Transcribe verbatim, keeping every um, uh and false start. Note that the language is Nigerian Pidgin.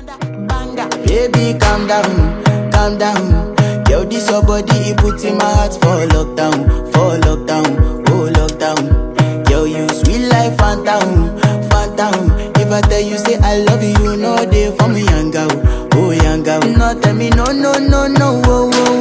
Banga. Baby, calm down, calm down. Yo, this your body, it puts in my heart for lockdown, for lockdown, oh lockdown. Yo, you sweet life, phantom, phantom. If I tell you say I love you, you know they for me, young girl, oh young girl. No, tell me no, no, no, no, oh, oh.